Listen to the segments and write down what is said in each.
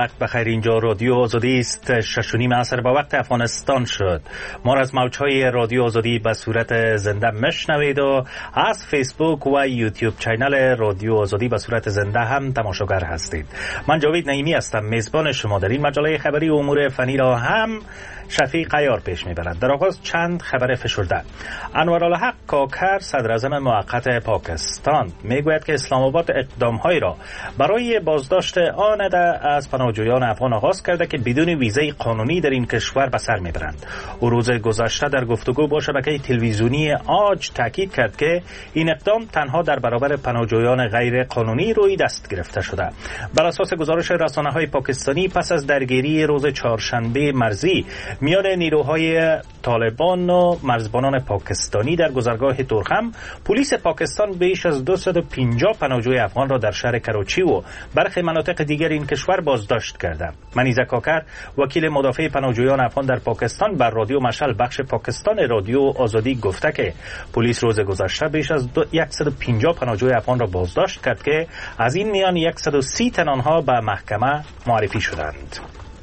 وقت بخیر. اینجا رادیو آزادی است. 6:30 عصر به وقت افغانستان شد. ما را از موجهای رادیو آزادی به صورت زنده میشنوید و از فیسبوک و یوتیوب چینل رادیو آزادی به صورت زنده هم تماشاگر هستید. من جاوید نعیمی هستم، میزبان شما. در این مجله خبری و امور فنی را هم شفیق عیار پیش میبرد. در آغاز چند خبر فشرده. انوارالحق کاکر صدراعظم موقت پاکستان میگوید که اسلام آباد اقدام‌هایی را برای بازداشت آن از پناهجویان افغان آغاز کرده که بدون ویزای قانونی در این کشور به سر میبرند. او روز گذشته در گفتگو با شبکه تلویزیونی آج تاکید کرد که این اقدام تنها در برابر پناهجویان غیر قانونی روی دست گرفته شده. بر اساس گزارش رسانه‌های پاکستانی پس از درگیری روز چهارشنبه مرزی میان نیروهای طالبان و مرزبانان پاکستانی در گذرگاه تورخم، پلیس پاکستان بیش از 250 پناهجوی افغان را در شهر کراچی و برخی مناطق دیگر این کشور بازداشت کرده. منیزه کاکر، وکیل مدافع پناهجویان افغان در پاکستان، بر رادیو مشعل بخش پاکستان رادیو آزادی گفته که پلیس روز گذشته بیش از 150 پناهجوی افغان را بازداشت کرد که از این میان 130 تن آنها به محکمه معرفی شدند.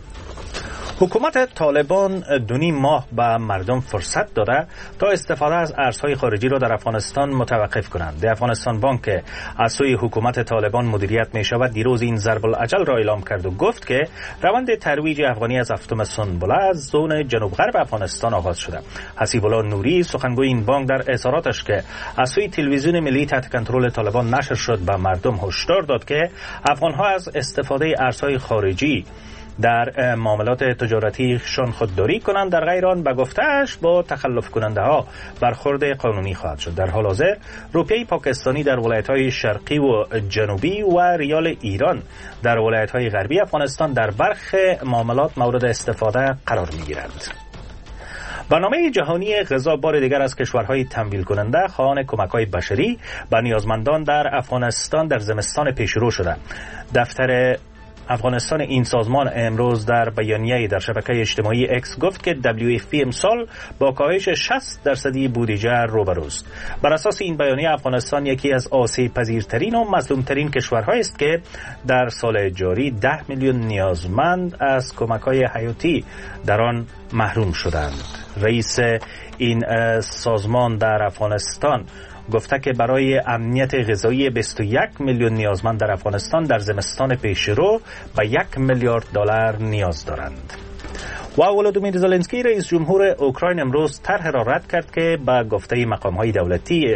حکومت طالبان 2.5 ماه به مردم فرصت داده تا استفاده از ارزهای خارجی را در افغانستان متوقف کنند. در افغانستان بانک که از سوی حکومت طالبان مدیریت می شود دیروز این ضرب الاجل را اعلام کرد و گفت که روند ترویج افغانی از هفتم سنبله از زون جنوب غرب افغانستان آغاز شده. حسیب الله نوری سخنگوی این بانک در اظهاراتش که از سوی تلویزیون ملی تحت کنترل طالبان نشر شد به مردم هشدار داد که افغانها از استفاده ارزهای خارجی در معاملات تجارتیشان خودداری کنند، در غیر آن به گفته‌اش با تخلف کننده ها برخورد قانونی خواهد شد. در حال حاضر روپیه پاکستانی در ولایت‌های شرقی و جنوبی و ریال ایران در ولایت‌های غربی افغانستان در برخی معاملات مورد استفاده قرار می‌گیرند. برنامه جهانی غذا بار دیگر از کشورهای تمویل کننده خواهان کمک‌های بشری به نیازمندان در افغانستان در زمستان پیشرو شده. دفتر افغانستان این سازمان امروز در بیانیه‌ای در شبکه اجتماعی اکس گفت که WFP امسال با کاهش 60% بودجه روبروست. بر اساس این بیانیه افغانستان یکی از آسیب پذیرترین و مظلومترین کشورهایی است که در سال جاری 10 میلیون نیازمند از کمک‌های حیاتی در آن محروم شدند. رئیس این سازمان در افغانستان گفته که برای امنیت غذایی 21 میلیون نیازمند در افغانستان در زمستان پیشرو به 1 میلیارد دلار نیاز دارند. و ولادیمیر زلنسکی رئیس جمهور اوکراین امروز طرح را رد کرد که به گفته مقام‌های دولتی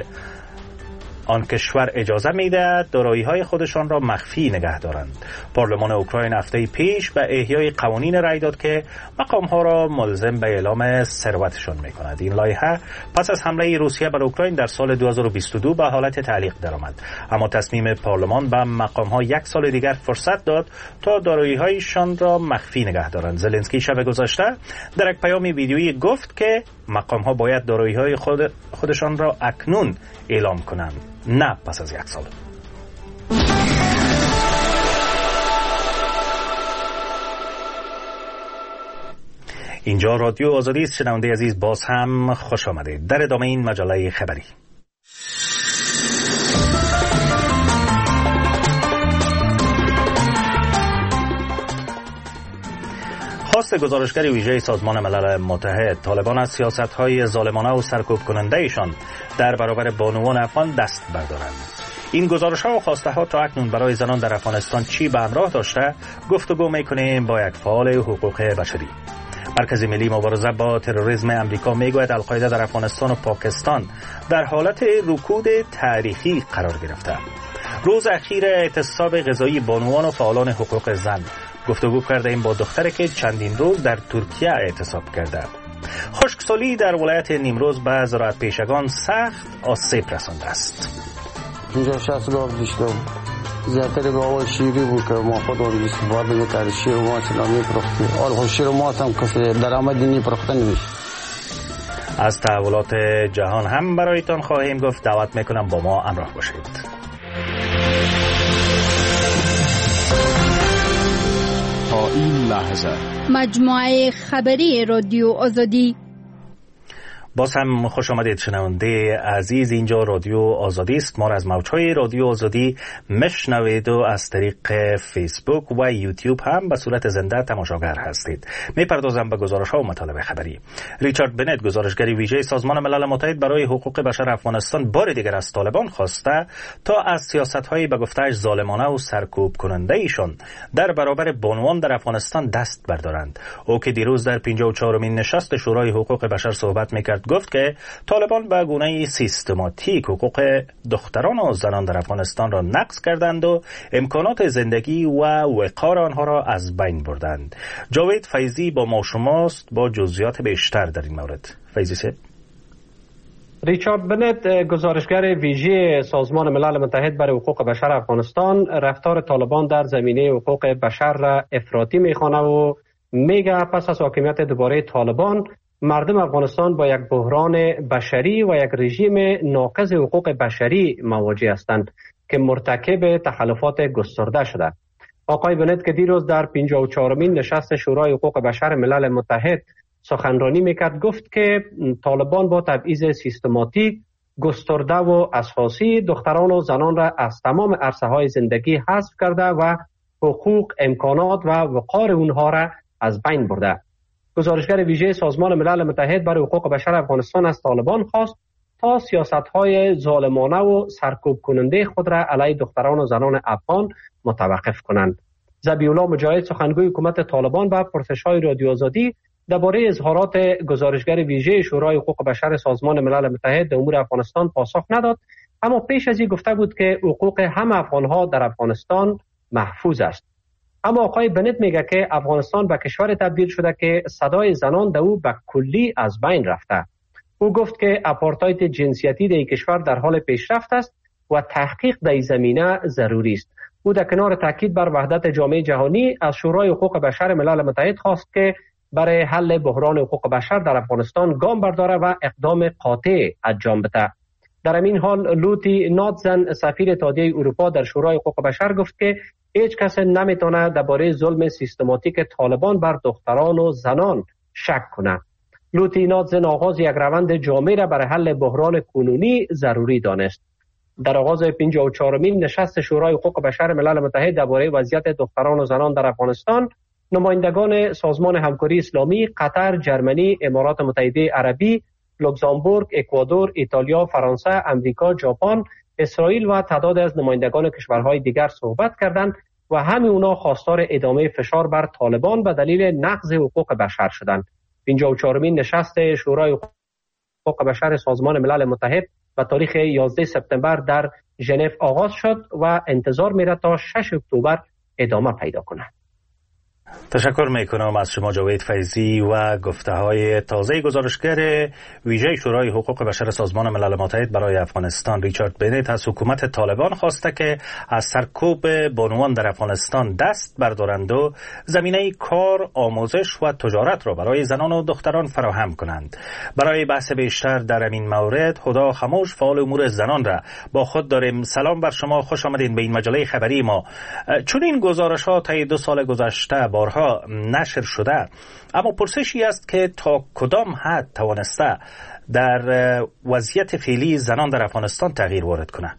آن کشور اجازه می‌دهد دارایی‌های خودشان را مخفی نگه دارند. پارلمان اوکراین هفته پیش به احیای قوانین رأی داد که مقام‌ها را ملزم به اعلام ثروتشان می‌کند. این لایحه پس از حمله روسیه بر اوکراین در سال 2022 به حالت تعلیق درآمد، اما تصمیم پارلمان به مقام‌ها 1 سال دیگر فرصت داد تا دارایی‌هایشان را مخفی نگه دارند. زلنسکی شب گذشته در یک پیام ویدیویی گفت که مقام‌ها باید دارایی‌های خودشان را اکنون اعلام کنند، نه پس از 1 سال. اینجا رادیو آزادی است. شنونده عزیز باز هم خوش آمدید. در ادامه این مجله خبری خواست گزارشگر ویژه سازمان ملل متحد، طالبان از سیاست‌های ظالمانه و سرکوب کننده ایشان در برابر بانوان افغان دست بردارند. این گزارش‌ها و خواسته‌ها تا اکنون برای زنان در افغانستان چی به همراه داشته؟ گفتگو می‌کنیم با یک فعال حقوق بشری. مرکز ملی مبارزه با تروریسم امریکا میگوید القاعده در افغانستان و پاکستان در حالت رکود تاریخی قرار گرفته. روز اخیر اعتصاب غذایی بانوان و فعالان حقوق زن. گفتگو کردیم با دختری که چندین روز در ترکیه اعتصاب کرده. خشکسالی در ولایت نیمروز به زراعت پیشگان سخت آسیب رسانده است. اینجا 60 گاو داشتم. زیادتر گاو شیری بود که ما خودمون استفاده می‌کردیم. شیر ما چنا می‌فروختیم. آره شیر ما هم کسی درآمدی نمی‌فروخته نمیشه. از تحولات جهان هم برایتان خواهیم گفت. دعوت میکنم با ما همراه باشید. تا این لحظه مجموعه خبری رادیو آزادی. باز هم خوش آمدید شنونده عزیز. اینجا رادیو آزادی است. ما را از موج‌های رادیو آزادی میشنوید و از طریق فیسبوک و یوتیوب هم به صورت زنده تماشاگر هستید. میپردازم به گزارش‌ها و مطالب خبری. ریچارد بنت، گزارشگر ویژه سازمان ملل متحد برای حقوق بشر افغانستان، بار دیگر از طالبان خواسته تا از سیاست‌های به گفته‌اش ظالمانه و سرکوب کننده ایشان در برابر بانوان در افغانستان دست بردارند. او که دیروز در 54مین نشست شورای حقوق بشر صحبت می‌کرد، گفت که طالبان به گونه سیستماتیک حقوق دختران و زنان در افغانستان را نقض کردند و امکانات زندگی و وقار آنها را از بین بردند. جاوید فیضی با ما شماست با جزئیات بیشتر در این مورد. فیضی صاحب. ریچارد بنت، گزارشگر ویژه سازمان ملل متحد برای حقوق بشر افغانستان، رفتار طالبان در زمینه حقوق بشر را افراطی میخوانه و میگه پس از حاکمیت دوباره طالبان مردم افغانستان با یک بحران بشری و یک رژیم ناقض حقوق بشری مواجه هستند که مرتکب تخلفات گسترده شده. آقای بنت که دیروز در 54مین نشست شورای حقوق بشر ملل متحد سخنرانی میکرد، گفت که طالبان با تبعیض سیستماتیک، گسترده و اساسی دختران و زنان را از تمام عرصه‌های زندگی حذف کرده و حقوق، امکانات و وقار اونها را از بین برده. گزارشگر ویژه سازمان ملل متحد برای حقوق بشر افغانستان از طالبان خواست تا سیاست‌های ظالمانه و سرکوب کننده خود را علیه دختران و زنان افغان متوقف کنند. ذبیح الله مجاهد، سخنگوی حکومت طالبان، به پرسش‌های رادیو آزادی درباره اظهارات گزارشگر ویژه شورای حقوق بشر سازمان ملل متحد در امور افغانستان پاسخ نداد، اما پیش از این گفته بود که حقوق همه افغان‌ها در افغانستان محفوظ است. اما آقای بنت میگه که افغانستان به کشور تبدیل شده که صدای زنان در او به کلی از بین رفته. او گفت که آپارتاید جنسیتی در این کشور در حال پیشرفت است و تحقیق در این زمینه ضروری است. او در کنار تاکید بر وحدت جامعه جهانی از شورای حقوق بشر ملل متحد خواست که برای حل بحران حقوق بشر در افغانستان گام برداره و اقدام قاطع انجام بده. در این حال لوتی نادزن، سفیر اتحادیه اروپا در شورای حقوق بشر، گفت که هیچ کس نمیتونه درباره ظلم سیستماتیک طالبان بر دختران و زنان شک کنه. لوتی نادزن آغاز یک روند جامع را برای حل بحران کنونی ضروری دانست. در آغاز 54مین نشست شورای حقوق بشر ملل متحد درباره وضعیت دختران و زنان در افغانستان، نمایندگان سازمان همکاری اسلامی، قطر، جرمنی، امارات متحده عربی، لوکزامبورگ، اکوادور، ایتالیا، فرانسه، امریکا، ژاپن، اسرائیل و تعداد از نمایندگان کشورهای دیگر صحبت کردند و همه اونا خواستار ادامه فشار بر طالبان به دلیل نقض حقوق بشر شدند. 54مین نشست شورای حقوق بشر سازمان ملل متحد به تاریخ 11 سپتامبر در ژنو آغاز شد و انتظار میره تا 6 اکتبر ادامه پیدا کند. تشکر میکنم از شما جاوید فیضی و گفته‌های تازه گزارشگر ویژه شورای حقوق بشر سازمان ملل متحد برای افغانستان. ریچارد بنت از حکومت طالبان خواسته که از سرکوب بانوان در افغانستان دست بردارند و زمینه کار، آموزش و تجارت را برای زنان و دختران فراهم کنند. برای بحث بیشتر در این مورد هدا خموش، فعال امور زنان را با خود داریم. سلام بر شما، خوش آمدین به این مجله خبری ما. چون این گزارش‌ها طی 2 سال گذشته بارها نشر شده، اما پرسشی است که تا کدام حد توانسته در وضعیت فعلی زنان در افغانستان تغییر وارد کنه؟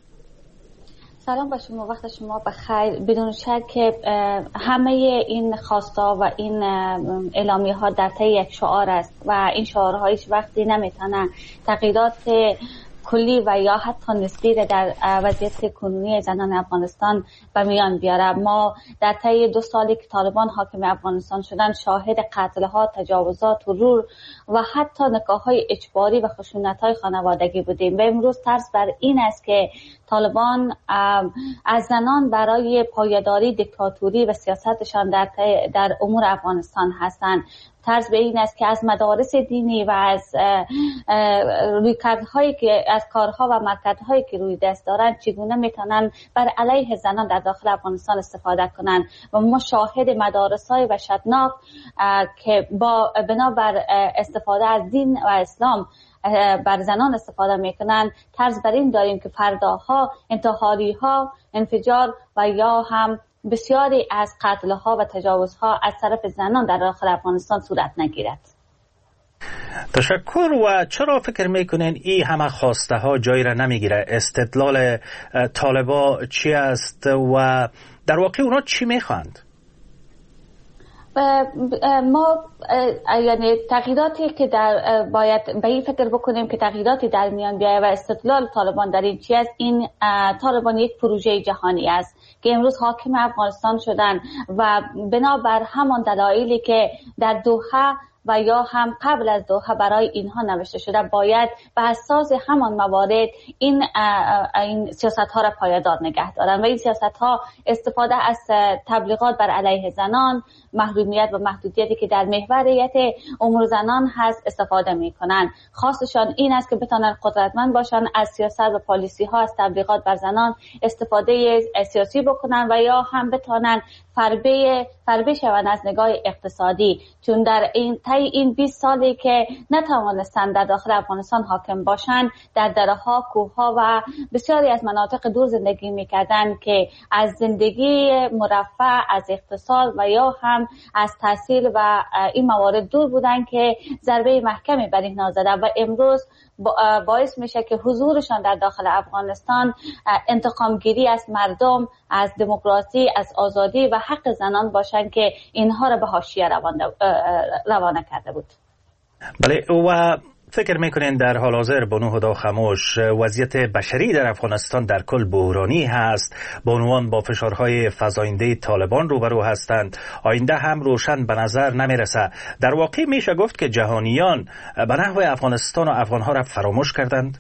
سلام با شما، وقت شما بخیر. بدون شک که همه این خواستا و این اعلامیه ها در طی یک شعار است و این شعارها هیچ وقتی نمیتونه تغییرات کلی و یا حتی نسبی در وضعیت کنونی زنان افغانستان به میان بیاره. ما در طی 2 سالی که طالبان حاکم افغانستان شدن شاهد قتل‌ها، تجاوزات، ترور و حتی نکاح‌های اجباری و خشونت‌های خانوادگی بودیم و امروز طرز بر این است که طالبان از زنان برای پایداری دیکتاتوری و سیاستشان در امور افغانستان هستند. طرز به این است که از مدارس دینی و از رویکردهایی که از کارها و مرکزهایی که روی دست دارند چگونه میتونن بر علیه زنان در داخل افغانستان استفاده کنند و ما شاهد مدارس‌های وحشتناک که با بنابر استفاده از دین و اسلام بر زنان استفاده میکنند طرز بر این داریم که فرداها انتحاری‌ها، انفجار و یا هم بسیاری از قتل‌ها و تجاوزها از طرف زنان در داخل افغانستان صورت نگیرد. تشکر. و چرا فکر میکنین این همه خواسته ها جایی را نمیگیره؟ استدلال طالبا چی است و در واقع اونا چی میخواند؟ ما یعنی تغییراتی که باید به این فکر بکنیم که تغییراتی در میان بیاید و استدلال طالبان در این چی است. این طالبان یک پروژه جهانی است که امروز حاکم افغانستان شدن و بنابر همان دلایلی که در دوحه و یا هم قبل از دوحه برای اینها نوشته شده باید به اساس همان موارد این سیاست ها را پایدار نگه دارن و این سیاست ها استفاده از تبلیغات بر علیه زنان، محرومیت و محدودیتی که در محوریت امور زنان هست استفاده می کنن. خاصشان این است که بتونن قدرتمند باشن، از سیاست و پالیسی ها، از تبلیغات بر زنان استفاده سیاسی بکنن و یا هم بتونن فربه شوند از نگاه اقتصادی، چون در این 20 سالی که نتوانستن در داخل افغانستان حاکم باشند، در دره‌ها، کوه‌ها و بسیاری از مناطق دور زندگی می‌کردند که از زندگی مرفه، از اقتصاد و یا هم از تحصیل و این موارد دور بودند که ضربه محکمی بر اینها زده و امروز باعث میشه که حضورشان در داخل افغانستان انتقامگیری از مردم، از دموکراسی، از آزادی و حق زنان باشند که اینها را به حاشیه روانه کرده بود. بله. و فکر میکنین در حال حاضر بانو هدا خموش وضعیت بشری در افغانستان در کل بحرانی هست؟ بانوان با فشارهای فزاینده طالبان روبرو هستند، آینده هم روشن به نظر نمیرسه. در واقع میشه گفت که جهانیان به نحو افغانستان و افغانها را فراموش کردند؟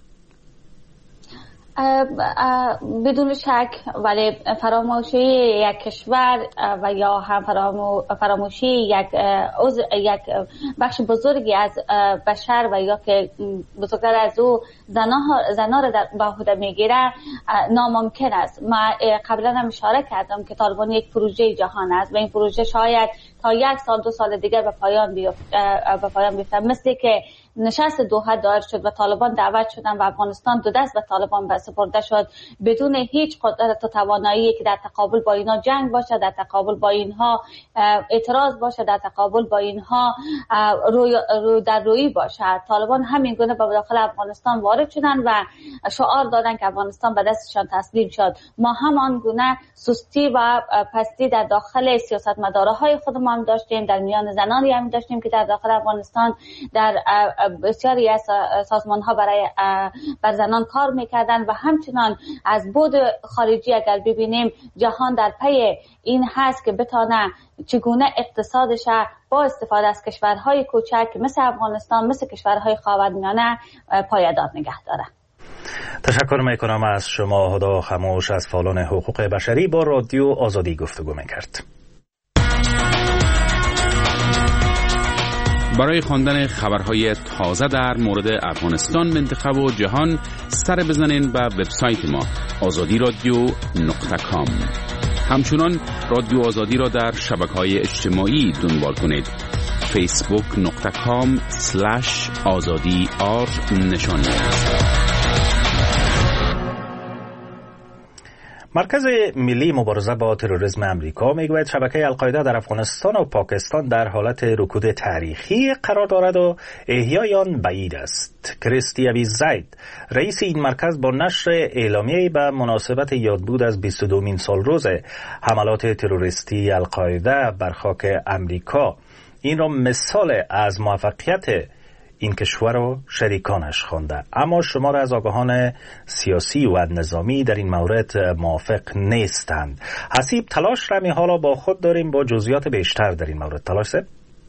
بدون شک، ولی فراموشی یک کشور و یا هم فراموشی یک بخش بزرگی از بشر و یا که بزرگتر از او زنها را به عهده میگیره ناممکن است. من قبلا هم اشاره کردم که طالبان یک پروژه جهان است و این پروژه شاید تا 1 سال 2 سال دیگر به پایان بیفته. مثل که نشست دوحه دایر شد و طالبان دعوت شدن و افغانستان دو دست به طالبان سپرده شد بدون هیچ قدرت و توانایی که در تقابل با اینها جنگ باشه، در تقابل با اینها اعتراض باشه، در تقابل با اینها روی باشه. طالبان همین گونه به داخل افغانستان وارد شدن و شعار دادن که افغانستان به دستشان تسلیم شد. ما همان گونه سستی و پستی در داخل سیاستمدارهای خودمان داشتیم، در میان زنانی هم داشتیم که در داخل افغانستان در بسیاری از سازمان‌ها بر زنان کار می‌کردن و همچنان از بعد خارجی اگر ببینیم جهان در پی این هست که بتونه چگونه اقتصادش با استفاده از کشورهای کوچک مثل افغانستان، مثل کشورهای خاورمیانه پایدار نگه داره. تشکر میکنم از شما هدا خموش از فعالان حقوق بشری با رادیو آزادی گفتگو میکرد. برای خواندن خبرهای تازه در مورد افغانستان، منطقه و جهان سر بزنین به وبسایت ما azadiradio.com. همچنان رادیو آزادی را در شبکه‌های اجتماعی دنبال کنید. facebook.com/azadi_r نشان مرکز ملی مبارزه با تروریسم امریکا میگوید شبکه القاعده در افغانستان و پاکستان در حالت رکود تاریخی قرار دارد و احیای آن بعید است. کریستی ابی زید رئیس این مرکز با نشر اعلامیه‌ای به مناسبت یادبود از 22مین سالروز حملات تروریستی القاعده بر خاک امریکا این را مثال از موفقیت این کشور و شریکانش خوانده. اما شمار از آگاهان سیاسی و نظامی در این مورد موافق نیستند. حسیب تلاش رمی حالا با خود داریم با جزئیات بیشتر در این مورد. تلاش سب؟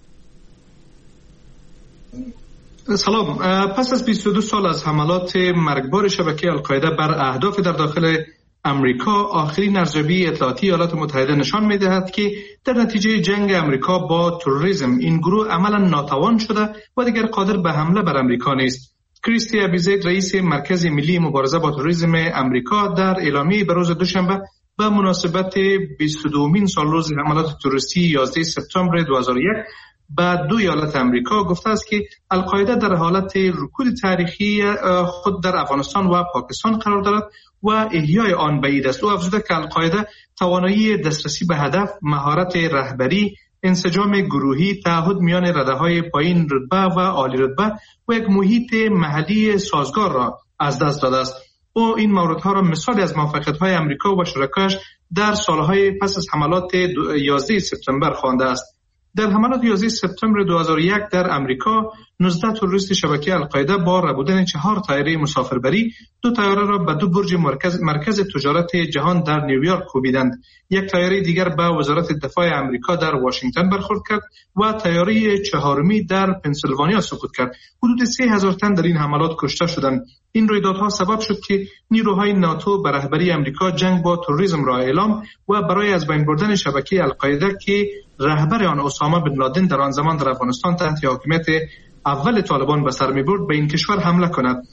سلام. پس از 22 سال از حملات مرگبار شبکه القاعده بر اهداف در داخل امریکا، آخرین ارزیابی اطلاعاتی ایالات متحده نشان می‌دهد که در نتیجه جنگ امریکا با تروریسم این گروه عملاً ناتوان شده و دیگر قادر به حمله بر امریکا نیست. کریستی ابی زید رئیس مرکز ملی مبارزه با تروریسم امریکا در اعلامیه به روز دوشنبه به مناسبت 22مین سالروز حملات تروریستی 11 سپتامبر 2001 به 2 ایالت امریکا گفته است که القاعده در حالت رکود تاریخی خود در افغانستان و پاکستان قرار دارد و احیای آن بعید است. او افزوده که القاعده توانایی دسترسی به هدف، مهارت رهبری، انسجام گروهی، تعهد میان رده‌های پایین رتبه و عالی رتبه و یک محیط محلی سازگار را از دست داده است. او این موردها را مثالی از موفقیت‌های امریکا و شرکایش در سالهای پس از حملات 11 سپتامبر خوانده است. در حملات 11 سپتامبر 2001 در امریکا 19 تروریست شبکه القاعده با ربودن 4 طیاره مسافربری 2 طیاره را به 2 برج مرکز تجارت جهان در نیویورک کوبیدند. یک طیاره دیگر به وزارت دفاع امریکا در واشنگتن برخورد کرد و طیاره چهارمی در پنسیلوانیا سقوط کرد. حدود 3000 تن در این حملات کشته شدند. این رویدادها سبب شد که نیروهای ناتو به رهبری امریکا جنگ با تروریسم را اعلام و برای از بین بردن شبکه القاعده که رهبر آن اسامه بن لادن در آن زمان در افغانستان تحت حاکمیت اول طالبان به سر می‌برد به این کشور حمله کند.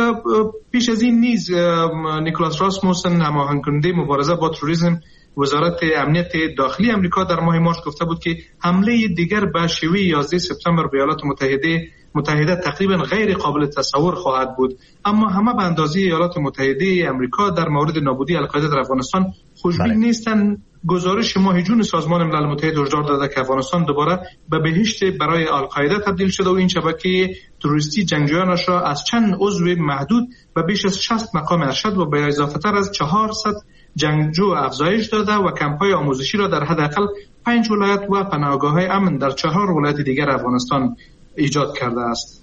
پیش از این نیز نیکولاس راسموسن، هماهنگ کننده مبارزه با تروریسم وزارت امنیت داخلی امریکا، در ماه مارس گفته بود که حمله دیگر به شیوه 11 سپتامبر به ایالات متحده تقریبا غیر قابل تصور خواهد بود. اما همه به اندازه ایالات متحده امریکا در مورد نابودی القاعده در افغانستان خوشبین نیستند. گزارش ماه جون سازمان ملل متحد هشدار داده که افغانستان دوباره به بهشت برای القاعده تبدیل شده و این شبکه تروریستی جنگجویانش را از چند عضو محدود به بیش از 60 مقام ارشد و به اضافه تر از 400 جنگجو افزایش داده و کمپ‌های آموزشی را در حداقل 5 ولایت و پناهگاه‌های امن در 4 ولایت دیگر افغانستان ایجاد کرده است.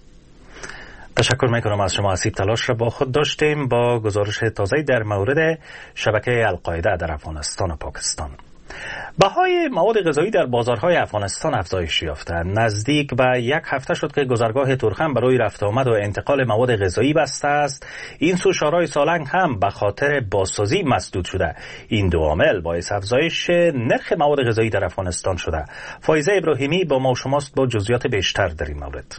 تشکر میکنم از شما. اسیب تلاش را با خود داشتیم با گزارش تازه در مورد شبکه القاعده در افغانستان و پاکستان. بهای مواد غذایی در بازارهای افغانستان افزایش یافته. نزدیک به 1 هفته شد که گذرگاه تورخم برای رفت آمد و انتقال مواد غذایی بسته است. این سو شارای سالنگ هم به خاطر بازسازی مسدود شده. این دو عامل باعث افزایش نرخ مواد غذایی در افغانستان شده. فایزه ابراهیمی با ما و شماست با جزئیات بیشتر در این مورد.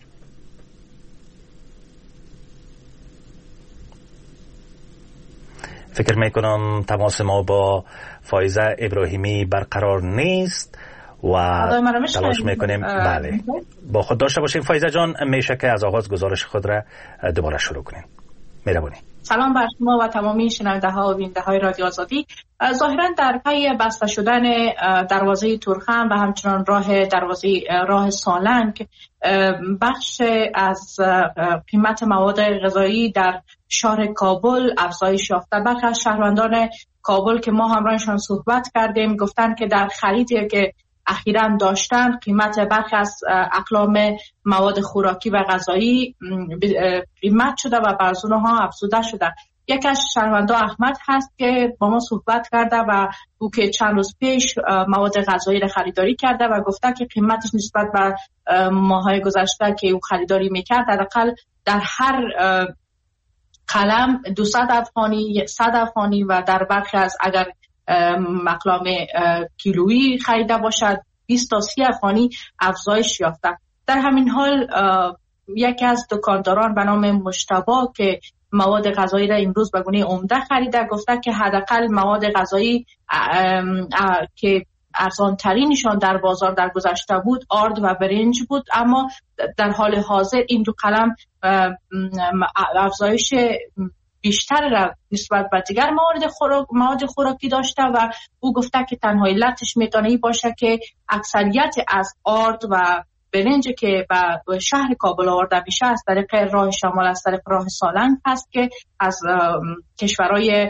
فکر میکنم تماس ما با فایزه ابراهیمی برقرار نیست و تلاش میکنیم بله با خود داشته باشیم. فایزه جان، میشه که از آغاز گزارش خود را دوباره شروع کنیم؟ مهربانی. سلام بر شما و تمامی شنونده ها و بیننده های رادیو آزادی. ظاهرا در پی بسته شدن دروازه تورخم و همچنان راه سالنگ بخش از قیمت مواد غذایی در شهر کابل افزایش یافته. برخی از شهروندان کابل که ما همراهشان صحبت کردیم گفتن که در خریدی که اخیراً داشتن قیمت برخی از اقلام مواد خوراکی و غذایی قیمت شده و بر اونها افزوده شده. یک از شهروندان احمد هست که با ما صحبت کرده و او که چند روز پیش مواد غذایی را خریداری کرده و گفته که قیمتش نسبت به ماهای گذشته که او خریداری میکرد حداقل در هر قلم 200 افغانی 100 افغانی و در برخی از اگر اقلام کیلویی خریده باشد 20 تا 30 افغانی افزایش یافته. در همین حال یکی از دکانداران به نام مجتبی که مواد غذایی را امروز به گونه عمده خریده گفته که حداقل مواد غذایی که ارزان ترینشان در بازار در گذشته بود آرد و برنج بود، اما در حال حاضر این دو قلم افزایش بیشتر را نسبت به دیگر مواد خوراکی داشته و او گفته که تنها علتش میتونه این باشه که اکثریت از آرد و برنج که به شهر کابل آورده میشه از طریق راه شمال از طریق راه سالنگ هست که از کشورهای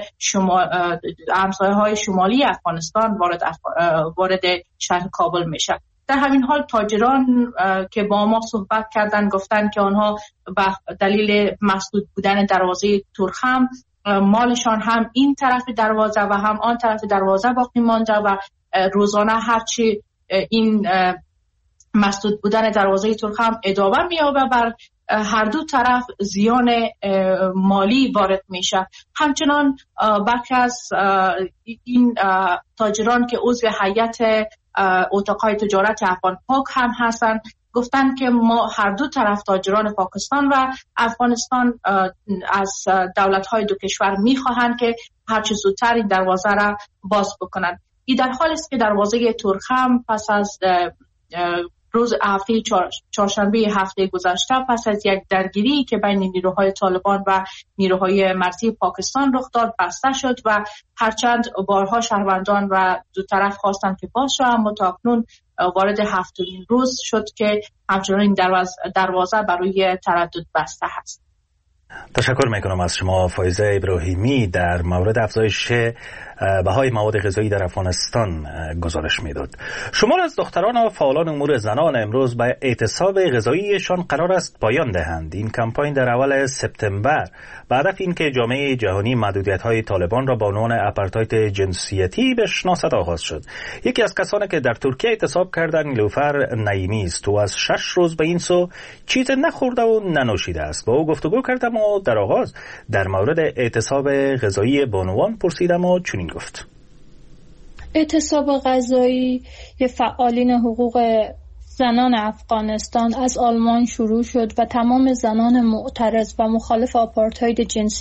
همسایه های شمالی افغانستان وارد شهر کابل میشه. در همین حال تاجران که با ما صحبت کردن گفتن که آنها به دلیل مسدود بودن دروازه تورخم مالشان هم این طرف دروازه و هم آن طرف دروازه باقی مانده و روزانه هرچی این مسدود بودن دروازه تورخم ادامه می‌یابه بر هر دو طرف زیان مالی وارد میشه. همچنان برخی از این تاجران که عضو هیئت اتاق‌های تجارت افغان پاک هم هستند گفتند که ما هر دو طرف تاجران پاکستان و افغانستان از دولت‌های دو کشور می‌خواهند که هرچه زودتر این دروازه را باز بکنند. این در حالی است که دروازه تورخم پس از روز هفته چهارشنبه هفته گذشته پس از یک درگیری که بین نیروهای طالبان و نیروهای مرزی پاکستان رخ داد بسته شد و هرچند بارها شهروندان و دو طرف خواستند که باز شود، اما تا اکنون وارد هفتمین روز شد که همچنان این دروازه برای تردد بسته هست. تشکر میکنم از شما فایزه ابراهیمی. در مورد افزایش بهای مواد غذایی در افغانستان گزارش میداد. شمار از دختران و فعالان امور زنان امروز به اعتصاب غذاییشان قرار است پایان دهند. این کمپاین در اول سپتامبر به هدف اینکه جامعه جهانی محدودیت‌های طالبان را با عنوان آپارتاید جنسیتی بشناسد آغاز شد. یکی از کسانی که در ترکیه اعتصاب کردند نیلوفر نعیمی است. او از 6 روز به این سو چیز نخورده و ننوشیده است. با او گفتگو کردم و در آغاز در مورد اعتصاب غذایی بانوان پرسیدم و چنین گفت. اعتصاب غذایی فعالین حقوق زنان افغانستان از آلمان شروع شد و تمام زنان معترض و مخالف آپارتاید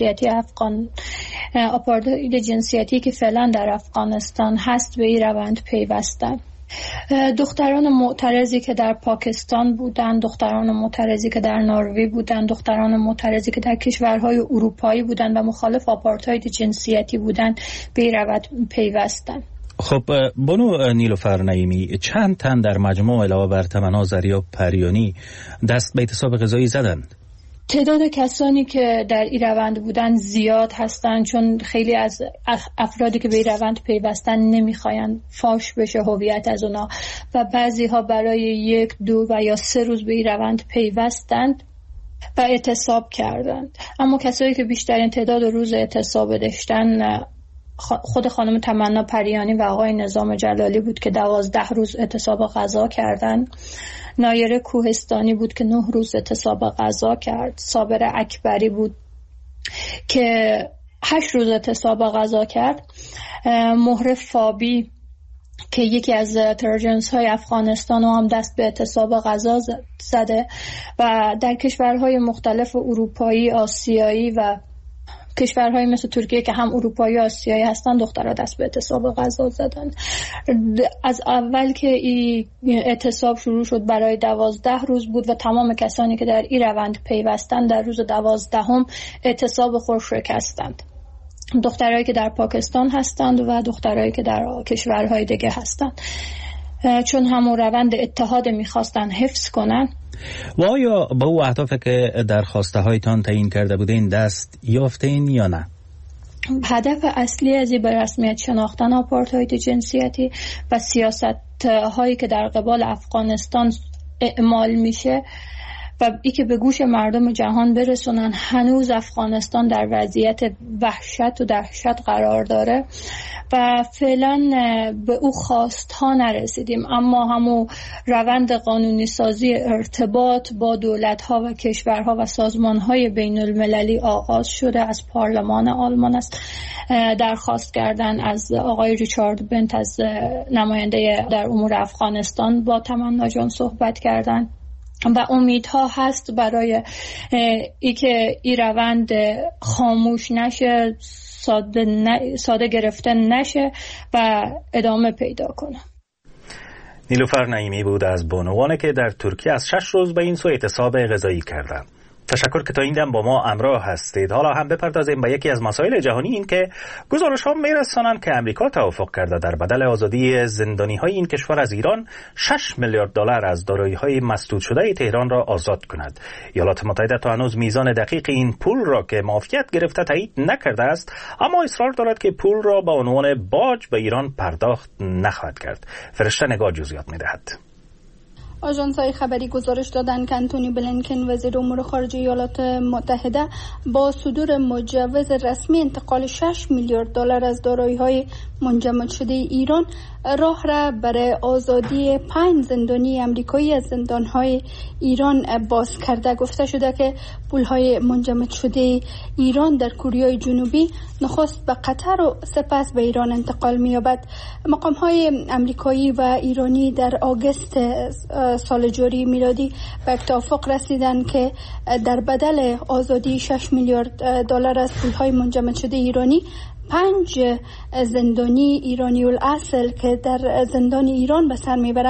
جنسیتی که فعلا در افغانستان هست به این روند پیوستند. دختران معترضی که در پاکستان بودند، دختران معترضی که در نروژ بودند، دختران معترضی که در کشورهای اروپایی بودند و مخالف آپارتاید جنسیتی بودند به این روند پیوستند. خب بانو نیلوفر نعیمی، چند تن در مجموع علاوه بر تمنا زریا پریانی دست به اعتصاب غذایی زدند؟ تعداد کسانی که در این روند بودن زیاد هستند، چون خیلی از افرادی که به این روند پیوستن نمیخواین فاش بشه هویت از اونا و بعضی ها برای 1، 2 و یا 3 روز به این روند پیوستند و اعتصاب کردند. اما کسایی که بیشترین تعداد روز اعتصاب داشتن خود خانم تمنا پریانی و آقای نظام جلالی بود که 12 روز اعتصاب غذا کردند. نایره کوهستانی بود که 9 روز اعتصاب غذا کرد. صابر اکبری بود که 8 روز اعتصاب غذا کرد. مهر فابی که یکی از تراجنس های افغانستان هم دست به اعتصاب غذا زده و در کشورهای مختلف اروپایی، آسیایی و کشورهای مثل ترکیه که هم اروپایی و آسیایی هستن دخترها دست به اعتصاب غذا زدن. از اول که این اعتصاب شروع شد برای 12 روز بود و تمام کسانی که در این روند پیوستند در روز 12 اعتصاب خود شکستند. دخترایی که در پاکستان هستند و دخترایی که در کشورهای دیگه هستند، چون همون روند اتحاد میخواستن حفظ کنن. و آیا به او اهداف که در خواسته هایتان تعیین کرده بودین دست یافتین یا نه؟ هدف اصلی از این به رسمیت شناختن آپارتاید جنسیتی و سیاست هایی که در قبال افغانستان اعمال میشه و ای که به گوش مردم جهان برسونن هنوز افغانستان در وضعیت وحشت و دهشت قرار داره و فعلا به او خواست ها نرسیدیم، اما همون روند قانونی سازی ارتباط با دولت ها و کشورها و سازمان های بین المللی آغاز شده. از پارلمان آلمان است درخواست کردن از آقای ریچارد بنت از نماینده در امور افغانستان با تمنا جان صحبت کردن و امیدها هست برای ای که این روند خاموش نشه، ساده گرفته نشه و ادامه پیدا کنه. نیلوفر نعیمی بود از بانوانی که در ترکیه از 6 روز به این سو اعتصاب غذایی کردند. تشکر که تا این دم با ما همراه هستید. حالا هم بپردازیم به یکی از مسائل جهانی، این که گزارش ها میرسانند که امریکا توافق کرده در بدل آزادی زندانی های این کشور از ایران 6 میلیارد دلار از دارایی های مسدود شده تهران را آزاد کند. ایالات متحده تا هنوز میزان دقیق این پول را که معافیت گرفته تایید نکرده است، اما اصرار دارد که پول را به عنوان باج به ایران پرداخت نخواهد کرد. فرشته نگاه جزئیات میدهد. آژانس‌های خبری گزارش دادند که انتونی بلینکن وزیر امور خارجه ایالات متحده با صدور مجوز رسمی انتقال 6 میلیارد دلار از دارایی‌های منجمد شده ایران راه را برای آزادی 5 زندانی آمریکایی از زندان‌های ایران باز کرده. گفته شده که پول‌های منجمد شده ایران در کره جنوبی نخست به قطر و سپس به ایران انتقال می‌یابد. مقام‌های آمریکایی و ایرانی در آگوست سال جاری میلادی به توافق رسیدند که در بدل آزادی 6 میلیارد دلار از پول‌های منجمد شده ایرانی 5 زندانی ایرانی الاصل که در زندان ایران به سر میبرند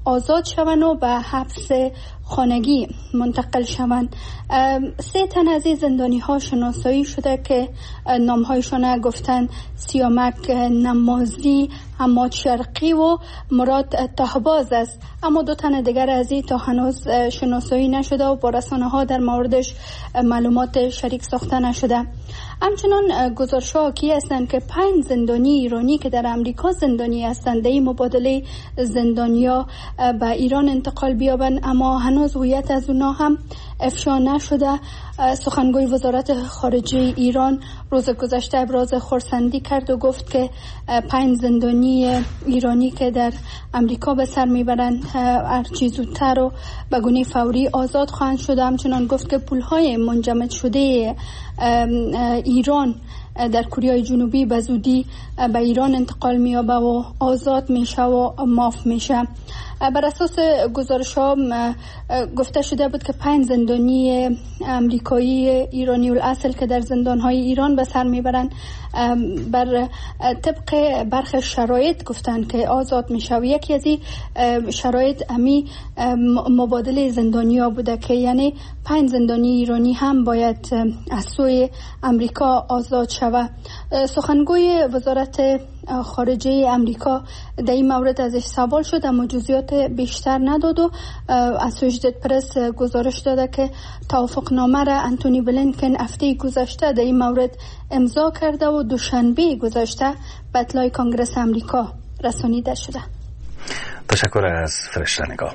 آزاد شوند و به حبس خانگی منتقل شوند. 3 تن از این زندانی ها شناسایی شده که نامهایشان گفتن سیامک نمازی، حماد شرقی و مراد تهباز است. اما 2 تن دیگر از این تا هنوز شناسایی نشده و با رسانه ها در موردش معلومات شریک ساخته نشده. همچنان گزارش ها حاکی هستند که 5 زندانی ایرانی که در امریکا زندانی هستند در این مبادله زندانیا به ایران انتقال بیابند، اما هنوز هویت از اونا هم افشا نشده. سخنگوی وزارت خارجه ایران روز گذشته ابراز خرسندی کرد و گفت که 5 زندانی ایرانی که در امریکا به سر میبرند هرچی زودتر و به گونه فوری آزاد خواهند شد. همچنان گفت که پولهای منجمد شده ایران در کره جنوبی به زودی به ایران انتقال می‌یابه و آزاد میشه و معاف میشه. بر اساس گزارش‌ها گفته شده بود که 5 زندانی امریکایی ایرانی الاصل که در زندان‌های ایران به سر میبرند بر طبق برخی شرایط گفتن که آزاد میشه و یکی از این شرایط امی مبادله زندانی‌ها بوده که یعنی 5 زندانی ایرانی هم باید از سوی امریکا آزاد شود. سخنگوی وزارت خارجه امریکا در این مورد ازش سوال شد اما جزئیات بیشتر نداد و اسوشیتد پرس گزارش داده که توافقنامه را انتونی بلینکن هفته گذشته در این مورد امضا کرده و دوشنبه گذشته به اطلاع کنگره امریکا رسانیده شده. تشکر از فرشته‌نگار.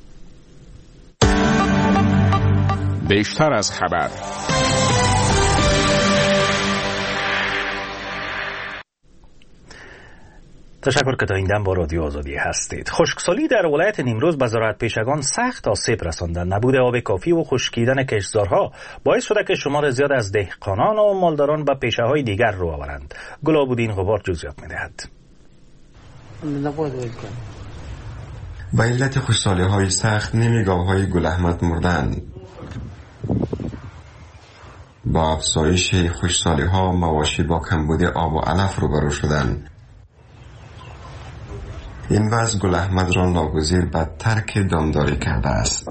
بیشتر از خبر. تشکر که تا این دم با رادیو آزادی هستید. خشکسالی در ولایت نیمروز به زراعت پیشگان سخت آسیب رساندن. نبود آب کافی و خشکیدن کشتزارها باعث شده که شمار زیاد از دهقانان و مالداران به پیشه‌های دیگر رو آورند. گلابودین غبار جزئیات می‌دهد. به علت خشکسالی‌های سخت نیمه‌گاوهای گل احمد مردند. با افزایش خشکسالی‌ها مواشی با کمبود آب و علف روبرو شدند. این وضع گل احمد را ناگزیر به ترک دامداری کرده است.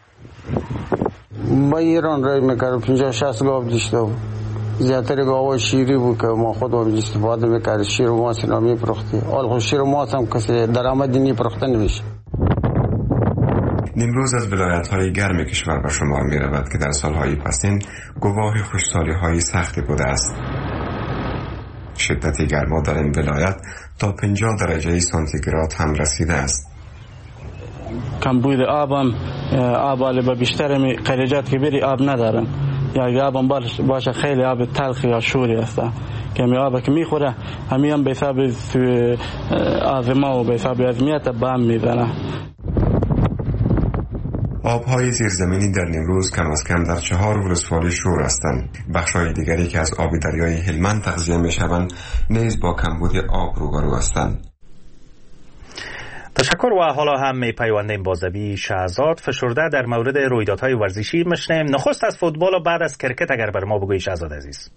با ایران رای میکردم 50-60 گاو داشتم. زیادتر گاوهای شیری بود که ما خودمون استفاده میکردیم. شیر و ماست اینا میفروختیم. حالا شیر و ماست هم کسی درآمدی نمیفروخته نمیشه. نیمروز از ولایت‌های گرم کشور به شمار می‌رود که در سال‌های پسین گواه خشکسالی‌های سختی بوده است. شدت گرما در این ولایت تا 50 درجه سانتیگراد هم رسیده است. کمبود آبم آب به بیشتر خلیجات که بری آب ندارن یا آبم باشه خیلی آب تلخ یا شوری است که می آب که میخوره همین هم به حساب آزما و به حساب ازمیت بام میزنه. آب‌های زیرزمینی در نیمروز کم از کم در 4 ولسوالی شور هستند. بخش‌های دیگری که از آب دریای هلمند تغذیه می‌شوند نیز با کمبود آب روبرو هستند. تشکر و حالا هم می‌پیوندیم با زبی شهزاد فشرده در مورد رویدادهای ورزشی میشنیم. نخست از فوتبال و بعد از کرکت اگر بر ما بگویی شهزاد عزیز.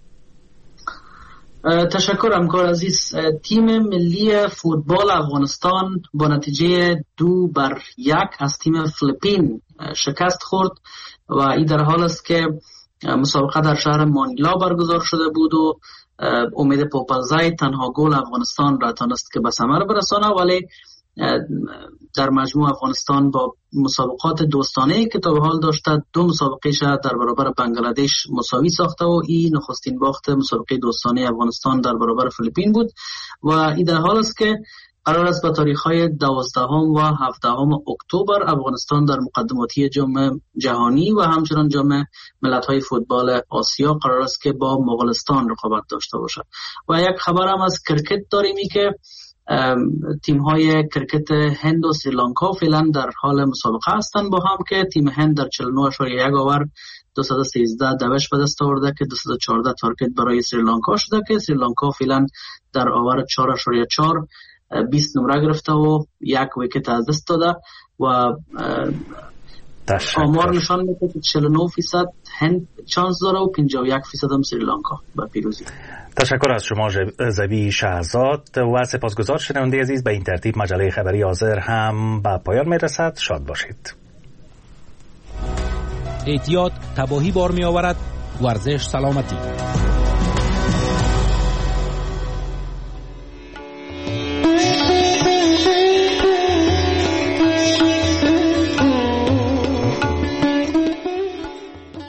تشکر همکار عزیز. تیم ملی فوتبال افغانستان با نتیجه 2-1 از تیم فیلیپین شکست خورد و این در حال است که مسابقه در شهر مانیلا برگزار شده بود و امید پوپلزای تنها گل افغانستان را تانست که به ثمر برسانه، ولی در مجموع افغانستان با مسابقات دوستانه که تا به حال داشته 2 مسابقه شد در برابر بنگلادش مساوی ساخته و این نخستین باخت مسابقه دوستانه افغانستان در برابر فیلیپین بود و این در حال است که قرار است به تاریخ‌های 12 و 17 اکتبر افغانستان در مقدماتی جام جهانی و همچنان جام ملت‌های فوتبال آسیا قرار است که با مغولستان رقابت داشته باشد. و یک خبر هم از کرکت داریم که تیم‌های کرکت هند و سریلانکا فعلا در حال مسابقه هستند با هم که تیم هند در 49.1 اوور 213 دوش به دست آورده که 214 تارگت برای سریلانکا شده که سریلانکا فعلا در اوور 4.4 20 نمره گرفته و 1 ویکت از دست داده و آمار نشان میده که 49% هند چانس داره و 51% هم سریلانکا به پیروزی. تشکر از شما زبی شهزاد و سپاسگزار شنونده عزیز. به این ترتیب مجله خبری حاضر هم به پایان میرسد. شاد باشید. احتیاط تباهی بار می آورد. ورزش سلامتی.